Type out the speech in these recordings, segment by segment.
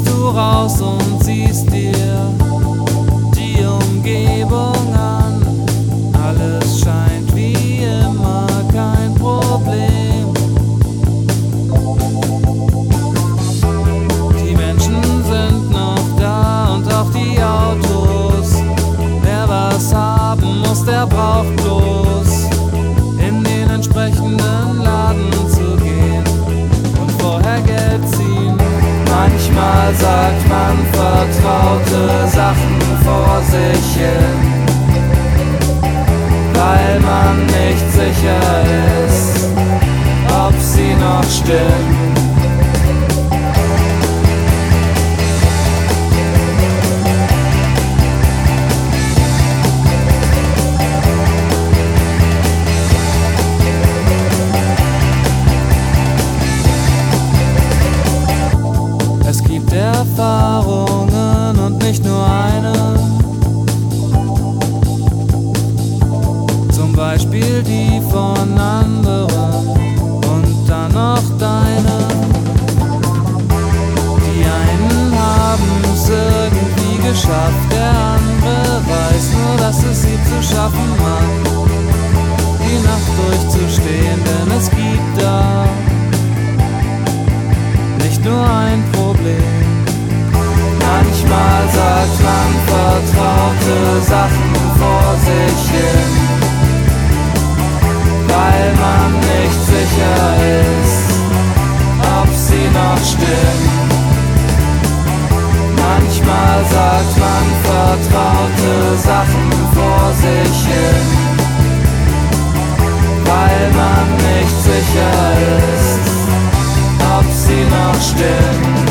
gehst du raus und siehst dir die Umgebung an. Alles scheint wie immer kein Problem. Die Menschen sind noch da und auch die Autos. Wer was haben muss, der braucht bloß in den entsprechenden Laden zu gehen und vorher Geld ziehen. Manchmal sagt man vertraute Sachen vor sich hin, weil man nicht sicher ist, ob sie noch stimmen. Es gibt Erfahrungen und nicht nur eine, zum Beispiel die von anderen und dann noch deine. Die einen haben's irgendwie geschafft, der andere weiß nur, dass es sie zu schaffen macht, die Nacht durchzustehen, denn es gibt da nicht nur ein Problem. Manchmal sagt man vertraute Sachen vor sich hin, weil man nicht sicher ist, ob sie noch stimmen. Manchmal sagt man vertraute Sachen vor sich hin, weil man nicht sicher ist, ob sie noch stimmen.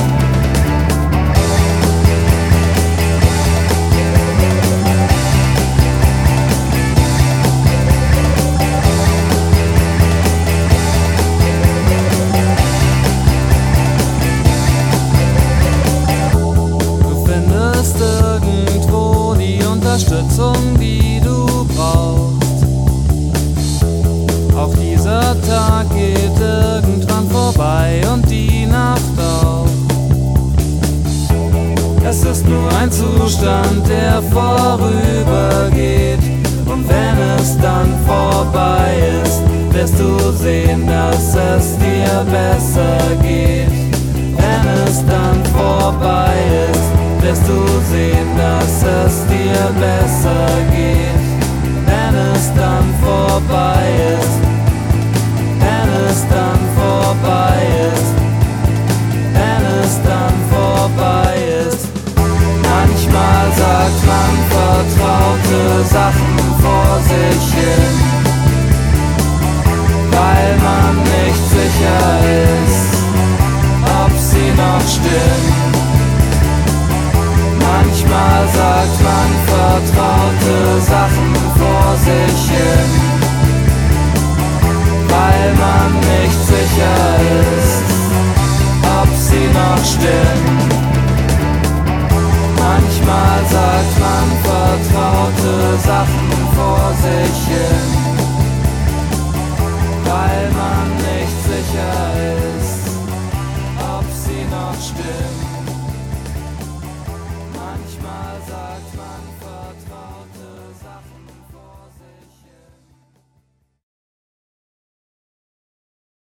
Du findest irgendwo die Unterstützung, die du brauchst. Auch dieser Tag geht irgendwann vorbei und die Nacht auch. Es ist nur ein Zustand, der vorübergeht. Und wenn es dann vorbei ist, wirst du sehen, dass es dir besser geht. Wenn es dann vorbei ist, wirst du sehen, dass es dir besser geht. Wenn es dann vorbei ist, wenn es dann vorbei ist, wenn es dann vorbei ist. Manchmal sagt man vertraute Sachen vor sich hin, weil man nicht sicher ist, ob sie noch stimmen. Manchmal sagt man vertraute Sachen vor sich hin, weil man nicht sicher ist, ob sie noch stimmen. Manchmal sagt man vertraute Sachen vor sich hin,